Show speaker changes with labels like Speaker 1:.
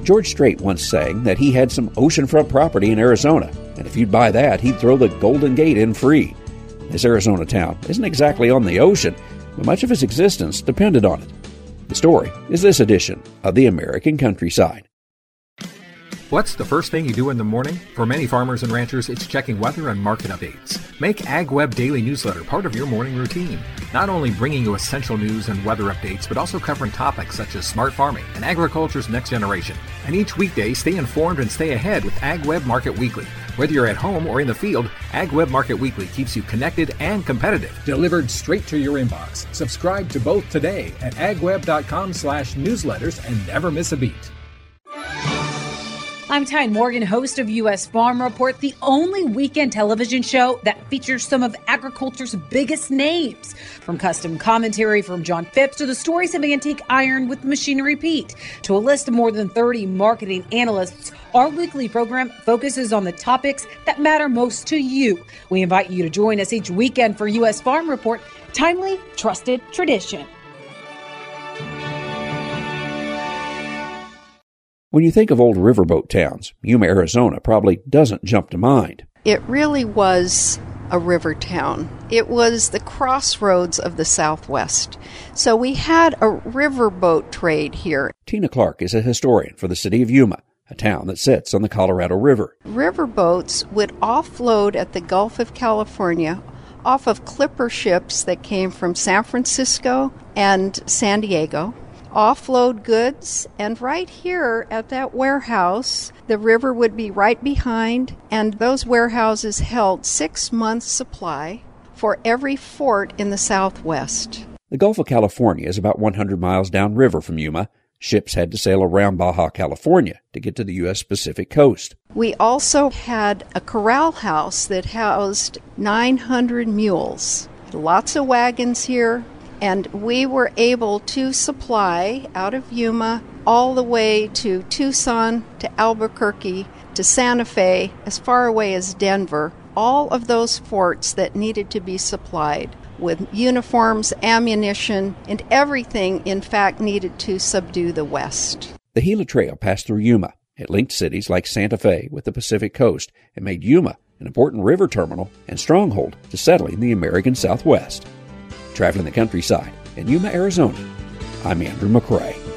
Speaker 1: George Strait once saying that he had some oceanfront property in Arizona, and if you'd buy that, he'd throw the Golden Gate in free. This Arizona town isn't exactly on the ocean, but much of its existence depended on it. The story is this edition of The American Countryside.
Speaker 2: What's the first thing you do in the morning? For many farmers and ranchers, it's checking weather and market updates. Make AgWeb Daily Newsletter part of your morning routine. Not only bringing you essential news and weather updates, but also covering topics such as smart farming and agriculture's next generation. And each weekday, stay informed and stay ahead with AgWeb Market Weekly. Whether you're at home or in the field, AgWeb Market Weekly keeps you connected and competitive.
Speaker 3: Delivered straight to your inbox. Subscribe to both today at agweb.com/newsletters and never miss a beat.
Speaker 4: I'm Tyne Morgan, host of U.S. Farm Report, the only weekend television show that features some of agriculture's biggest names. From custom commentary from John Phipps to the stories of antique iron with Machinery Pete to a list of more than 30 marketing analysts, our weekly program focuses on the topics that matter most to you. We invite you to join us each weekend for U.S. Farm Report, timely, trusted tradition.
Speaker 1: When you think of old riverboat towns, Yuma, Arizona probably doesn't jump to mind.
Speaker 5: It really was a river town. It was the crossroads of the Southwest. So we had a riverboat trade here.
Speaker 1: Tina Clark is a historian for the city of Yuma, a town that sits on the Colorado River.
Speaker 5: Riverboats would offload at the Gulf of California off of clipper ships that came from San Francisco and San Diego. Offload goods, and right here at that warehouse, the river would be right behind, and those warehouses held 6 months' supply for every fort in the Southwest.
Speaker 1: The Gulf of California is about 100 miles downriver from Yuma. Ships had to sail around Baja California to get to the U.S. Pacific coast.
Speaker 5: We also had a corral house that housed 900 mules. Lots of wagons here. And we were able to supply out of Yuma all the way to Tucson, to Albuquerque, to Santa Fe, as far away as Denver, all of those forts that needed to be supplied with uniforms, ammunition, and everything, in fact, needed to subdue the West.
Speaker 1: The Gila Trail passed through Yuma. It linked cities like Santa Fe with the Pacific coast and made Yuma an important river terminal and stronghold to settling the American Southwest. Traveling the countryside in Yuma, Arizona, I'm Andrew McCrae.